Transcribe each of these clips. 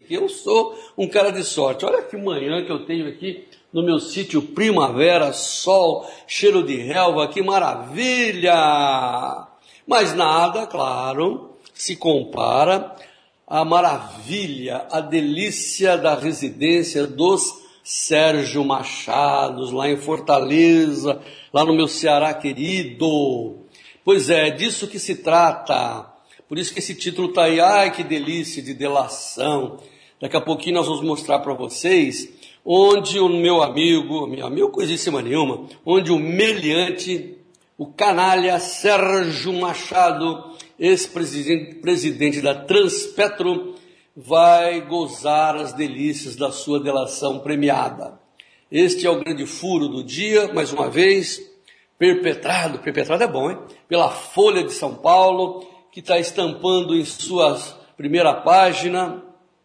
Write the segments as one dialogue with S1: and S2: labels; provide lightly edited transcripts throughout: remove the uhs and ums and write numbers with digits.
S1: Eu sou um cara de sorte. Olha que manhã que eu tenho aqui no meu sítio, primavera, sol, cheiro de relva, que maravilha! Mas nada, claro, se compara à maravilha, à delícia da residência dos Sérgio Machados, lá em Fortaleza, lá no meu Ceará querido. Pois é disso que se trata. Por isso que esse título está aí, ai que delícia de delação. Daqui a pouquinho nós vamos mostrar para vocês onde o meu amigo coisíssima nenhuma, onde o meliante, o canalha Sérgio Machado, ex-presidente da Transpetro, vai gozar as delícias da sua delação premiada. Este é o grande furo do dia, mais uma vez, perpetrado é bom, hein? Pela Folha de São Paulo, que está estampando em sua primeira página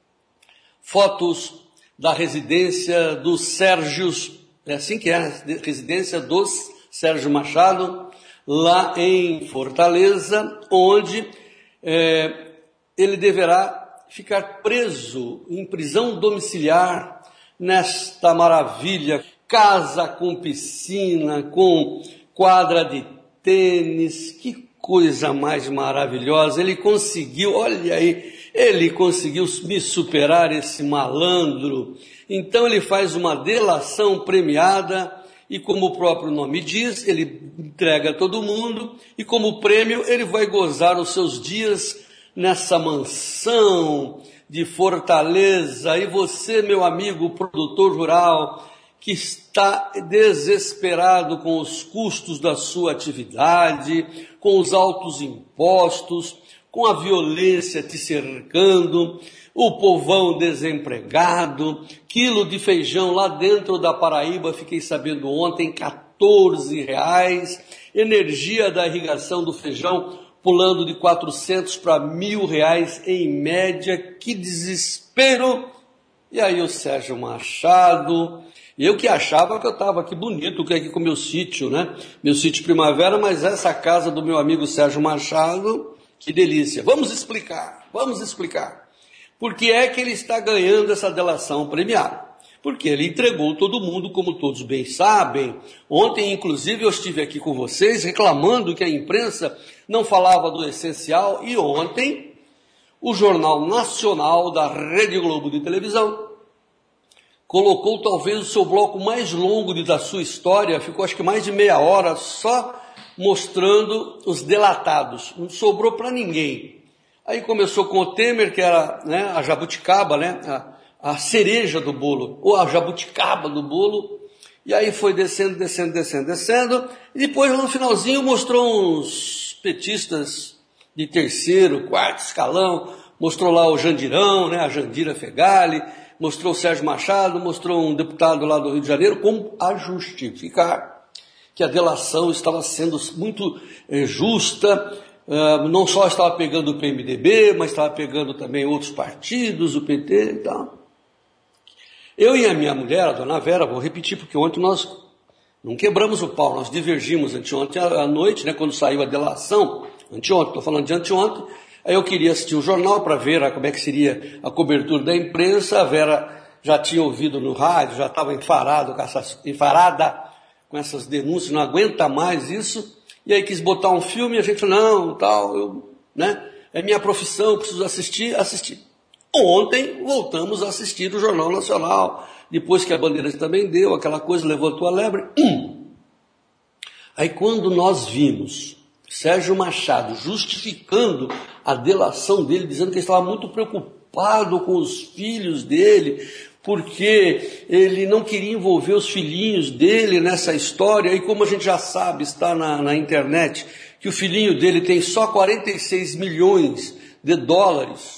S1: fotos da residência dos Sérgios, é assim que é, residência dos Sérgio Machado, lá em Fortaleza, onde ele deverá ficar preso em prisão domiciliar nesta maravilha, casa com piscina, com quadra de tênis, que coisa mais maravilhosa. Ele conseguiu, olha aí, ele conseguiu me superar, esse malandro. Então ele faz uma delação premiada e, como o próprio nome diz, ele entrega a todo mundo e, como prêmio, ele vai gozar os seus dias nessa mansão de Fortaleza. E você, meu amigo produtor rural, que está desesperado com os custos da sua atividade, com os altos impostos, com a violência te cercando, o povão desempregado, quilo de feijão lá dentro da Paraíba, fiquei sabendo ontem, R$14, energia da irrigação do feijão pulando de 400 para R$1.000 em média, que desespero! E aí o Sérgio Machado, eu que achava que eu estava aqui bonito, que aqui com meu sítio, né? Meu sítio primavera, mas essa casa do meu amigo Sérgio Machado, que delícia. Vamos explicar. Por que é que ele está ganhando essa delação premiada? Porque ele entregou todo mundo, como todos bem sabem. Ontem, inclusive, eu estive aqui com vocês reclamando que a imprensa não falava do essencial, e ontem o Jornal Nacional da Rede Globo de televisão colocou talvez o seu bloco mais longo da sua história, ficou acho que mais de meia hora só mostrando os delatados, não sobrou para ninguém. Aí começou com o Temer, que era, né, a jabuticaba, né, a cereja do bolo, ou a jabuticaba do bolo, e aí foi descendo, e depois no finalzinho mostrou uns petistas de terceiro, quarto escalão, mostrou lá o Jandirão, né, a Jandira Fegali, mostrou o Sérgio Machado, mostrou um deputado lá do Rio de Janeiro, como a justificar que a delação estava sendo muito justa, não só estava pegando o PMDB, mas estava pegando também outros partidos, o PT e tal. Eu e a minha mulher, a dona Vera, vou repetir, porque ontem nós não quebramos o pau, nós divergimos anteontem à noite, né, quando saiu a delação, anteontem, estou falando de anteontem, aí eu queria assistir o jornal para ver como é que seria a cobertura da imprensa. A Vera já tinha ouvido no rádio, já estava enfarada com essas denúncias, não aguenta mais isso, e aí quis botar um filme, e a gente falou, não, tal, é minha profissão, preciso assistir. Ontem voltamos a assistir o Jornal Nacional, depois que a Bandeirantes também deu, aquela coisa, levantou a lebre. Aí quando nós vimos Sérgio Machado justificando a delação dele, dizendo que ele estava muito preocupado com os filhos dele, porque ele não queria envolver os filhinhos dele nessa história, e como a gente já sabe, está na internet, que o filhinho dele tem só 46 milhões de dólares,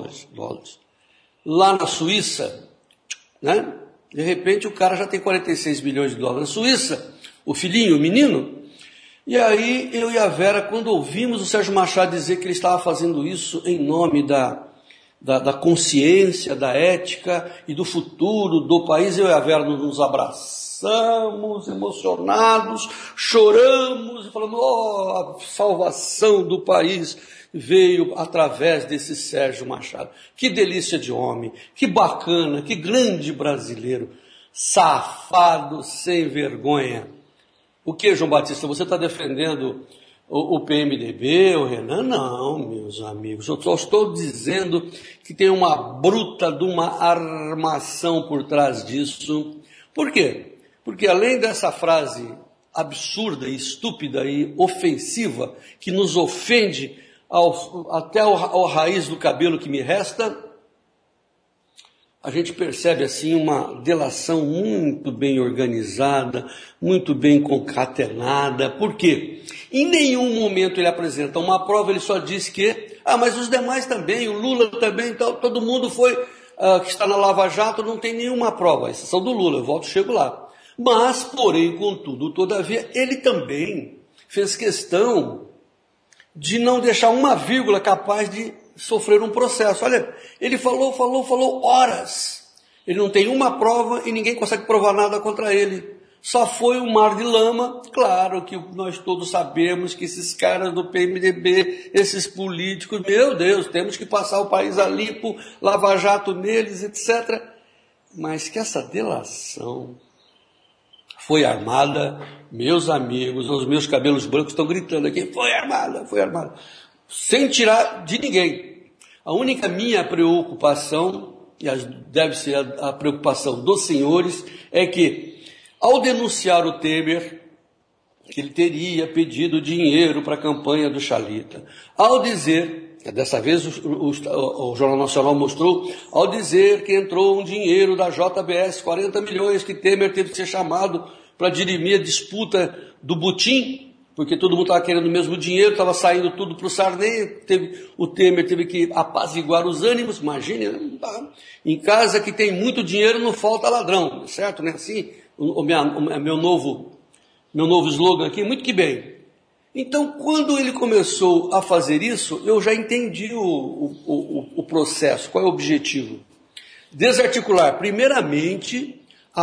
S1: lá na Suíça, né? De repente o cara já tem 46 milhões de dólares na Suíça, o filhinho, o menino. E aí eu e a Vera, quando ouvimos o Sérgio Machado dizer que ele estava fazendo isso em nome da consciência, da ética e do futuro do país, eu e a Vera nos abraçamos, emocionados, choramos e falamos, a salvação do país veio através desse Sérgio Machado. Que delícia de homem, que bacana, que grande brasileiro, safado, sem vergonha. O que, João Batista, você está defendendo o PMDB, o Renan? Não, meus amigos, eu só estou dizendo que tem uma bruta de uma armação por trás disso. Por quê? Porque além dessa frase absurda, estúpida e ofensiva, que nos ofende até ao raiz do cabelo que me resta, a gente percebe assim uma delação muito bem organizada, muito bem concatenada. Por quê? Em nenhum momento ele apresenta uma prova, ele só diz que, mas os demais também, o Lula também, todo mundo foi, que está na Lava Jato, não tem nenhuma prova, a exceção do Lula, eu chego lá. Mas, porém, contudo, todavia, ele também fez questão de não deixar uma vírgula capaz de sofrer um processo. Olha, ele falou horas. Ele não tem uma prova e ninguém consegue provar nada contra ele. Só foi um mar de lama. Claro que nós todos sabemos que esses caras do PMDB, esses políticos, meu Deus, temos que passar o país a limpo, Lava Jato neles, etc. Mas que essa delação foi armada, meus amigos, os meus cabelos brancos estão gritando aqui, foi armada, sem tirar de ninguém. A única minha preocupação, e deve ser a preocupação dos senhores, é que, ao denunciar o Temer, que ele teria pedido dinheiro para a campanha do Chalita, ao dizer, dessa vez o Jornal Nacional mostrou, ao dizer que entrou um dinheiro da JBS, 40 milhões, que Temer teve que ser chamado para dirimir a disputa do Butim, porque todo mundo estava querendo o mesmo dinheiro, estava saindo tudo para o Sarney, o Temer teve que apaziguar os ânimos, imagine, né? Em casa que tem muito dinheiro não falta ladrão, certo? Não é assim? Meu novo slogan aqui, muito que bem. Então, quando ele começou a fazer isso, eu já entendi o processo, qual é o objetivo. Desarticular, primeiramente, o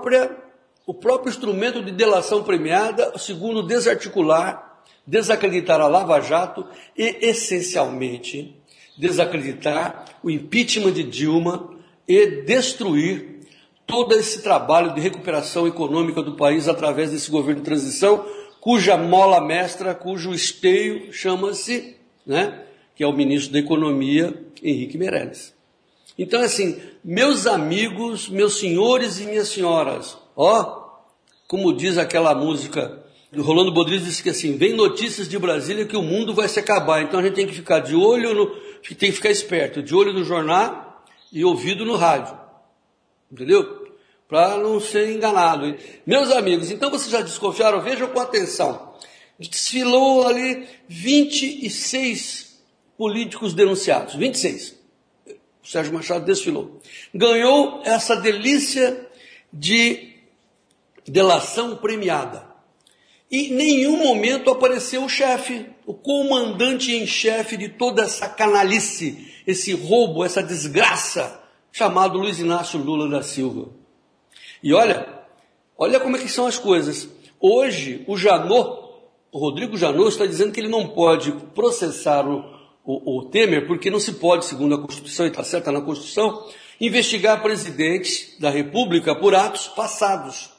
S1: próprio instrumento de delação premiada, segundo, desacreditar a Lava Jato e, essencialmente, desacreditar o impeachment de Dilma e destruir todo esse trabalho de recuperação econômica do país através desse governo de transição, cuja mola mestra, cujo esteio chama-se, que é o ministro da Economia, Henrique Meirelles. Então, assim, meus amigos, meus senhores e minhas senhoras, como diz aquela música do Rolando Bodrigues, diz que assim, vem notícias de Brasília que o mundo vai se acabar, então a gente tem que ficar de olho, tem que ficar esperto, de olho no jornal e ouvido no rádio, entendeu? Para não ser enganado. Meus amigos, então vocês já desconfiaram? Vejam com atenção. Desfilou ali 26 políticos denunciados. 26. O Sérgio Machado desfilou. Ganhou essa delícia de delação premiada. E em nenhum momento apareceu o chefe, o comandante em chefe de toda essa canalice, esse roubo, essa desgraça, chamado Luiz Inácio Lula da Silva. E olha como é que são as coisas. Hoje, o Rodrigo Janot está dizendo que ele não pode processar o Temer, porque não se pode, segundo a Constituição, e está certa na Constituição, investigar presidentes da República por atos passados,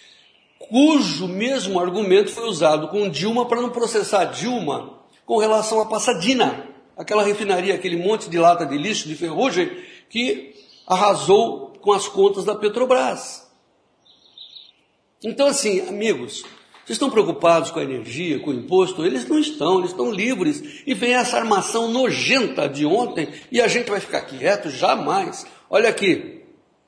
S1: cujo mesmo argumento foi usado com Dilma para não processar Dilma com relação à Passadina, aquela refinaria, aquele monte de lata de lixo, de ferrugem, que arrasou com as contas da Petrobras. Então, assim, amigos, vocês estão preocupados com a energia, com o imposto? Eles não estão, eles estão livres. E vem essa armação nojenta de ontem e a gente vai ficar quieto? Jamais. Olha aqui,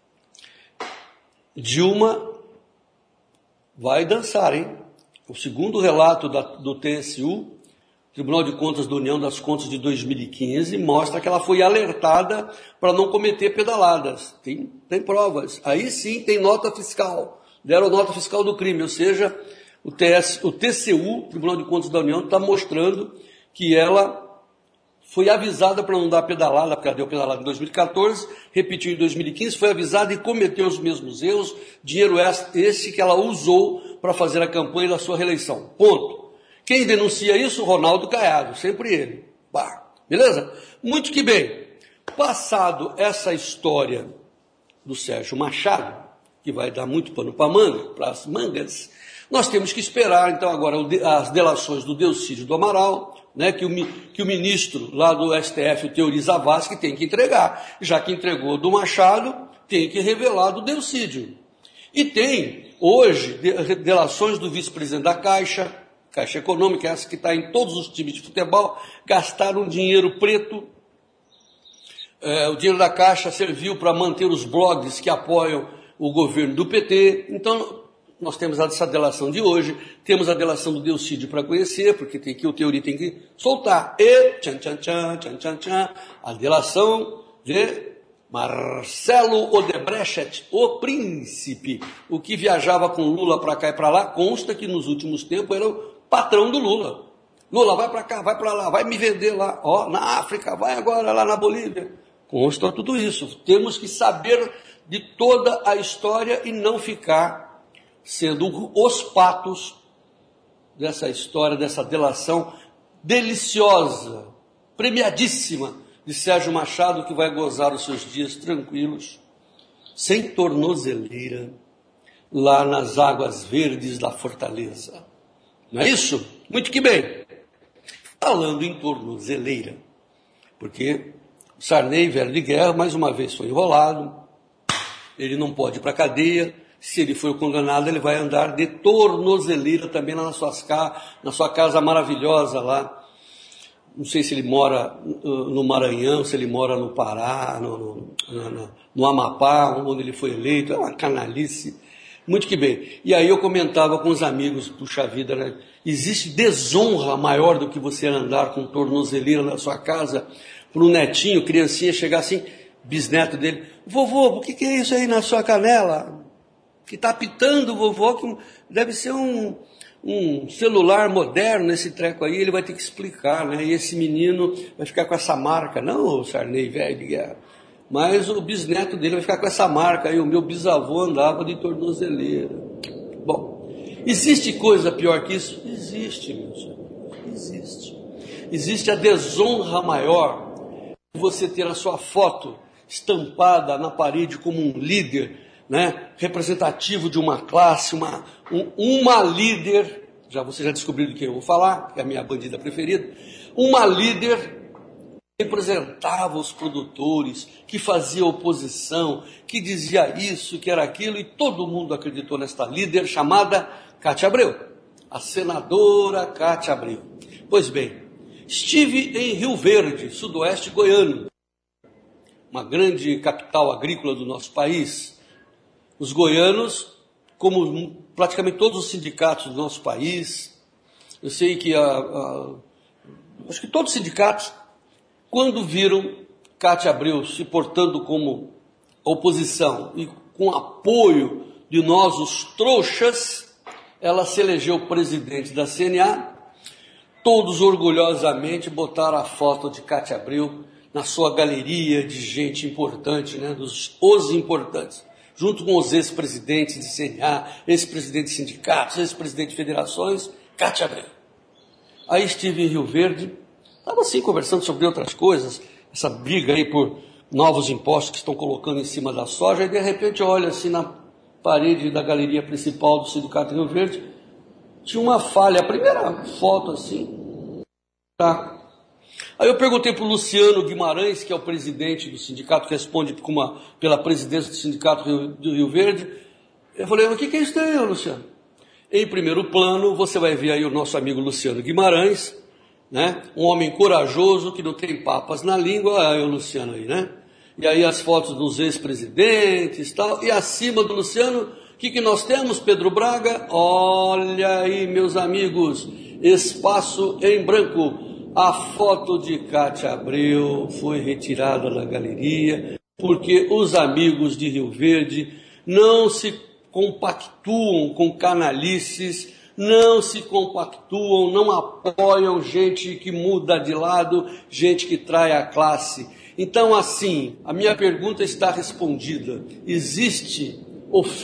S1: Dilma vai dançar, hein? O segundo relato do TSU, Tribunal de Contas da União das Contas de 2015, mostra que ela foi alertada para não cometer pedaladas. Tem provas. Aí sim tem nota fiscal. Deram nota fiscal do crime, ou seja, o TCU, Tribunal de Contas da União, está mostrando que ela foi avisada para não dar pedalada, porque ela deu pedalada em 2014, repetiu em 2015, foi avisada e cometeu os mesmos erros, dinheiro esse que ela usou para fazer a campanha da sua reeleição. Ponto. Quem denuncia isso? Ronaldo Caiado, sempre ele. Bah, beleza? Muito que bem. Passado essa história do Sérgio Machado, que vai dar muito pano para as mangas, nós temos que esperar, então, agora as delações do Delcídio do Amaral, né, que o ministro lá do STF, o Teori Zavascki, tem que entregar. Já que entregou do Machado, tem que revelar do Delcídio. E tem, hoje, delações do vice-presidente da Caixa Econômica, essa que está em todos os times de futebol, gastaram dinheiro preto. O dinheiro da Caixa serviu para manter os blogs que apoiam o governo do PT. Então, nós temos essa delação de hoje, temos a delação do Delcídio para conhecer, porque o Teori tem que soltar. E, a delação de Marcelo Odebrecht, o príncipe, o que viajava com Lula para cá e para lá, consta que nos últimos tempos era o patrão do Lula. Lula, vai para cá, vai para lá, vai me vender lá, na África, vai agora lá na Bolívia. Consta tudo isso. Temos que saber de toda a história e não ficar sendo os patos dessa história, dessa delação deliciosa, premiadíssima de Sérgio Machado, que vai gozar os seus dias tranquilos, sem tornozeleira, lá nas águas verdes da Fortaleza. Não é isso? Muito que bem. Falando em tornozeleira, porque o Sarney, velho de guerra, mais uma vez foi enrolado, ele não pode ir para a cadeia. Se ele for condenado, ele vai andar de tornozeleira também lá na sua casa maravilhosa lá. Não sei se ele mora no Maranhão, se ele mora no Pará, no Amapá, onde ele foi eleito. É uma canalice. Muito que bem. E aí eu comentava com os amigos, puxa vida, né? Existe desonra maior do que você andar com tornozeleira na sua casa para um netinho, criancinha, chegar assim, bisneto dele, vovô, o que é isso aí na sua canela? Que está apitando, vovô, que deve ser um celular moderno, esse treco aí, ele vai ter que explicar, né? E esse menino vai ficar com essa marca, não o Sarney, velho de guerra, mas o bisneto dele vai ficar com essa marca aí, o meu bisavô andava de tornozeleira. Bom, existe coisa pior que isso? Existe, meu senhor, existe. Existe a desonra maior de você ter a sua foto estampada na parede como um líder, né, representativo de uma classe, uma líder, você já descobriu de quem eu vou falar, que é a minha bandida preferida, uma líder que representava os produtores, que fazia oposição, que dizia isso, que era aquilo, e todo mundo acreditou nesta líder chamada Cátia Abreu, a senadora Cátia Abreu. Pois bem, estive em Rio Verde, sudoeste goiano, uma grande capital agrícola do nosso país. Os goianos, como praticamente todos os sindicatos do nosso país, eu sei que acho que todos os sindicatos, quando viram Cátia Abreu se portando como oposição e com apoio de nós, os trouxas, ela se elegeu presidente da CNA, todos orgulhosamente botaram a foto de Cátia Abreu na sua galeria de gente importante, né, os importantes, junto com os ex-presidentes de CNA, ex-presidentes de sindicatos, ex-presidentes de federações, Cátia Abreu. Aí estive em Rio Verde, estava assim conversando sobre outras coisas, essa briga aí por novos impostos que estão colocando em cima da soja, e de repente eu olho assim na parede da galeria principal do Sindicato Rio Verde, tinha uma falha, a primeira foto assim, tá? Aí eu perguntei para o Luciano Guimarães, que é o presidente do sindicato, que responde pela presidência do Sindicato do Rio Verde. Eu falei, o que é isso daí, Luciano? Em primeiro plano, você vai ver aí o nosso amigo Luciano Guimarães, né? Um homem corajoso, que não tem papas na língua, olha aí o Luciano aí, né? E aí as fotos dos ex-presidentes e tal, e acima do Luciano, o que nós temos, Pedro Braga? Olha aí, meus amigos, espaço em branco. A foto de Cátia Abreu foi retirada da galeria porque os amigos de Rio Verde não se compactuam com canalices, não se compactuam, não apoiam gente que muda de lado, gente que trai a classe. Então, assim, a minha pergunta está respondida. Existe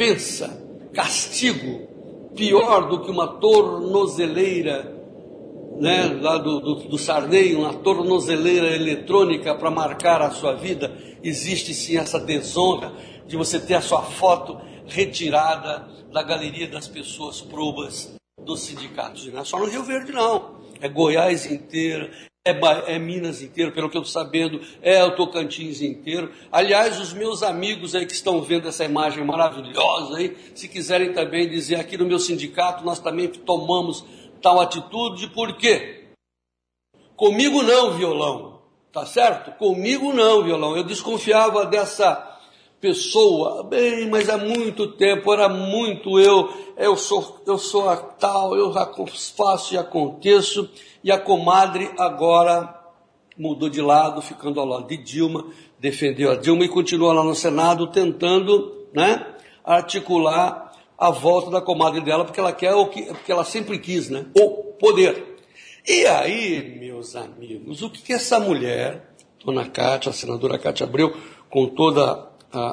S1: ofensa, castigo, pior do que uma tornozeleira né, lá do Sarney, uma tornozeleira eletrônica para marcar a sua vida. Existe sim essa desonra de você ter a sua foto retirada da galeria das pessoas probas dos sindicatos. Não é só no Rio Verde, não. É Goiás inteira, é Minas inteiro, pelo que eu estou sabendo, é o Tocantins inteiro. Aliás, os meus amigos aí que estão vendo essa imagem maravilhosa aí, se quiserem também dizer, aqui no meu sindicato nós também tomamos tal atitude, por quê? Comigo não, violão, tá certo? Comigo não, violão. Eu desconfiava dessa pessoa, bem, mas há muito tempo, era muito eu sou a tal, eu faço e aconteço, e a comadre agora mudou de lado, ficando ao lado de Dilma, defendeu a Dilma e continua lá no Senado tentando, né, articular a volta da comadre dela, porque ela quer porque ela sempre quis, né, o poder. E aí, meus amigos, o que essa mulher, dona Cátia, a senadora Cátia Abreu, com toda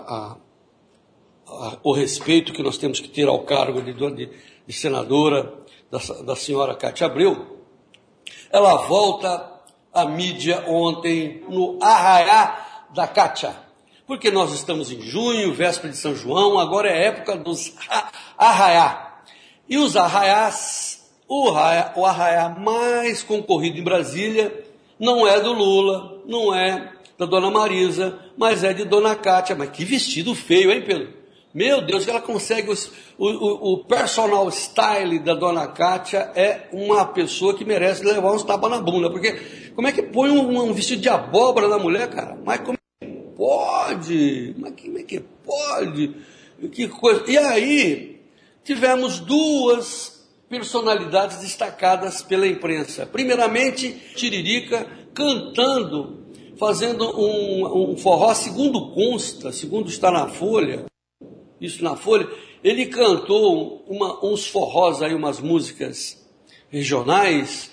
S1: o respeito que nós temos que ter ao cargo de senadora da senhora Cátia Abreu, ela volta à mídia ontem no arraiá da Cátia, porque nós estamos em junho, véspera de São João, agora é época dos arraiá. E os arraiás, o arraiá mais concorrido em Brasília não é do Lula, não é da dona Marisa, mas é de dona Cátia. Mas que vestido feio, hein, Pedro? Meu Deus, que ela consegue, o personal style da dona Cátia é uma pessoa que merece levar uns tapas na bunda, porque como é que põe um vestido de abóbora na mulher, cara? Mas como é que pode? Mas como é que pode? Que coisa. E aí, tivemos duas personalidades destacadas pela imprensa. Primeiramente, Tiririca cantando, fazendo um forró, segundo consta, segundo está na Folha, isso na Folha, ele cantou uns forrós aí, umas músicas regionais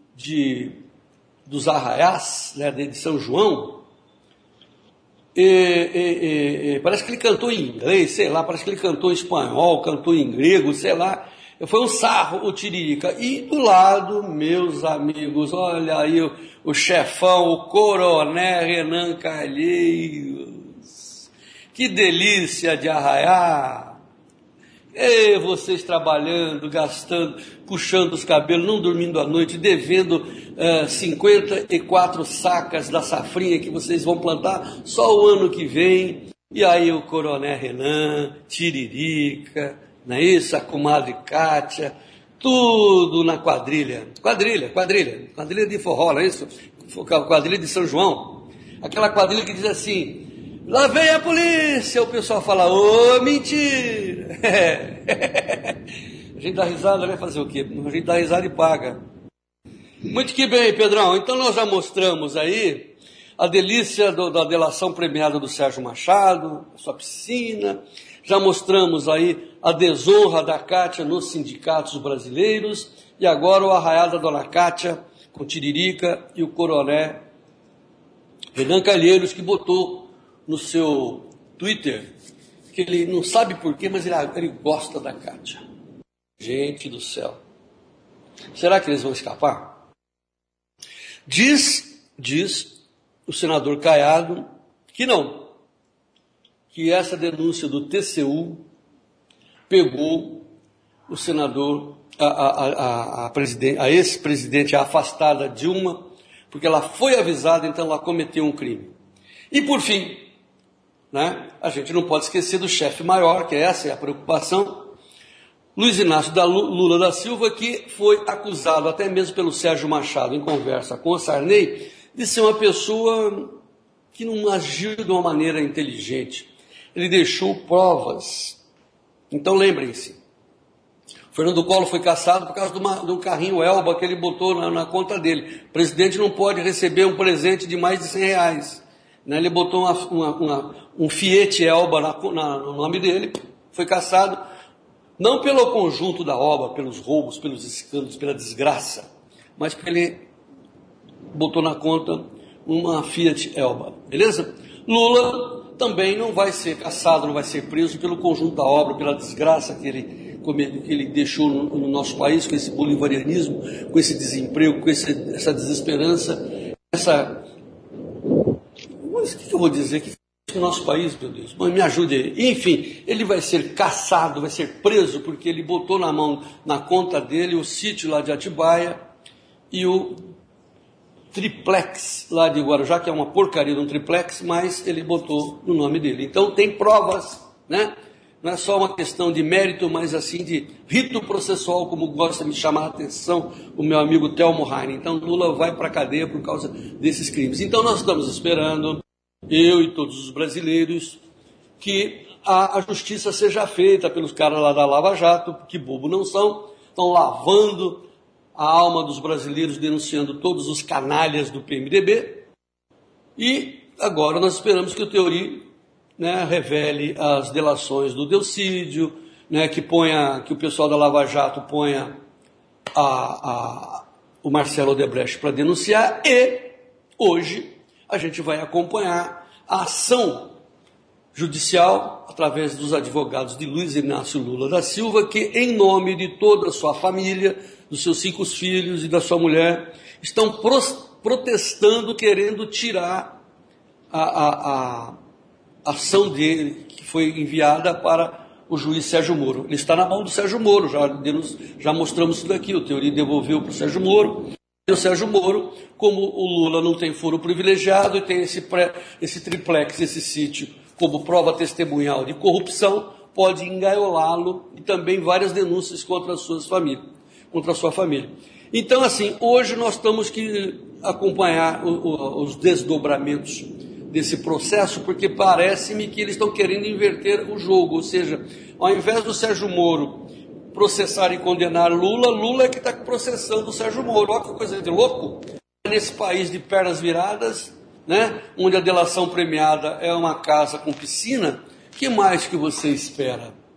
S1: dos arraiás, né, de São João, parece que ele cantou em inglês, sei lá, parece que ele cantou em espanhol, cantou em grego, sei lá. Foi um sarro o Tiririca. E do lado, meus amigos, olha aí o chefão, o coronel Renan Calheiros. Que delícia de arraiar. E vocês trabalhando, gastando, puxando os cabelos, não dormindo à noite, devendo 54 sacas da safrinha que vocês vão plantar só o ano que vem. E aí o coronel Renan, Tiririca, não é isso? A comadre Cátia, tudo na quadrilha de forró, não é isso? Quadrilha de São João, aquela quadrilha que diz assim, lá vem a polícia, o pessoal fala, ô, mentira, a gente dá risada, vai fazer o quê? A gente dá risada e paga. Muito que bem, Pedrão, então nós já mostramos aí a delícia da delação premiada do Sérgio Machado, a sua piscina, já mostramos aí a desonra da Cátia nos sindicatos brasileiros, e agora o arraial da dona Cátia com Tiririca e o coronel Renan Calheiros, que botou no seu Twitter, que ele não sabe porquê, mas ele gosta da Cátia. Gente do céu, será que eles vão escapar? Diz o senador Caiado que não, que essa denúncia do TCU pegou o senador, a ex-presidente, a afastada Dilma, porque ela foi avisada, então ela cometeu um crime. E por fim, né, a gente não pode esquecer do chefe maior, que essa é a preocupação, Luiz Inácio Lula da Silva, que foi acusado até mesmo pelo Sérgio Machado, em conversa com o Sarney, de ser uma pessoa que não agiu de uma maneira inteligente. Ele deixou provas. Então lembrem-se, Fernando Collor foi cassado por causa de um carrinho Elba que ele botou na conta dele. O presidente não pode receber um presente de mais de R$100. Né? Ele botou um Fiat Elba no nome dele, foi cassado, não pelo conjunto da obra, pelos roubos, pelos escândalos, pela desgraça, mas porque ele botou na conta uma Fiat Elba, beleza? Lula também não vai ser cassado, não vai ser preso pelo conjunto da obra, pela desgraça que ele que ele deixou no nosso país, com esse bolivarianismo, com esse desemprego, com essa desesperança, Mas o que eu vou dizer? Que no nosso país, meu Deus, me ajude aí. Enfim, ele vai ser caçado, vai ser preso, porque ele botou na conta dele o sítio lá de Atibaia e o triplex lá de Guarujá, que é uma porcaria de um triplex, mas ele botou no nome dele. Então tem provas, né? Não é só uma questão de mérito, mas assim de rito processual, como gosta de chamar a atenção o meu amigo Telmo Heine. Então Lula vai para a cadeia por causa desses crimes. Então nós estamos esperando, eu e todos os brasileiros, que a justiça seja feita pelos caras lá da Lava Jato, que bobo não são, estão lavando a alma dos brasileiros, denunciando todos os canalhas do PMDB. E agora nós esperamos que o Teori, né, revele as delações do Delcídio, né, que o pessoal da Lava Jato ponha o Marcelo Odebrecht para denunciar, e hoje a gente vai acompanhar a ação judicial através dos advogados de Luiz Inácio Lula da Silva, que em nome de toda a sua família, dos seus 5 filhos e da sua mulher, estão protestando, querendo tirar a ação dele, que foi enviada para o juiz Sérgio Moro. Ele está na mão do Sérgio Moro, já mostramos isso daqui, o Teori devolveu para o Sérgio Moro. E o Sérgio Moro, como o Lula não tem foro privilegiado e tem esse triplex, esse sítio, como prova testemunhal de corrupção, pode engaiolá-lo, e também várias denúncias contra a sua família. Então, assim, hoje nós temos que acompanhar os desdobramentos desse processo, porque parece-me que eles estão querendo inverter o jogo, ou seja, ao invés do Sérgio Moro processar e condenar Lula, Lula é que está processando o Sérgio Moro. Olha que coisa de louco! Nesse país de pernas viradas, né, onde a delação premiada é uma casa com piscina, que mais que você espera?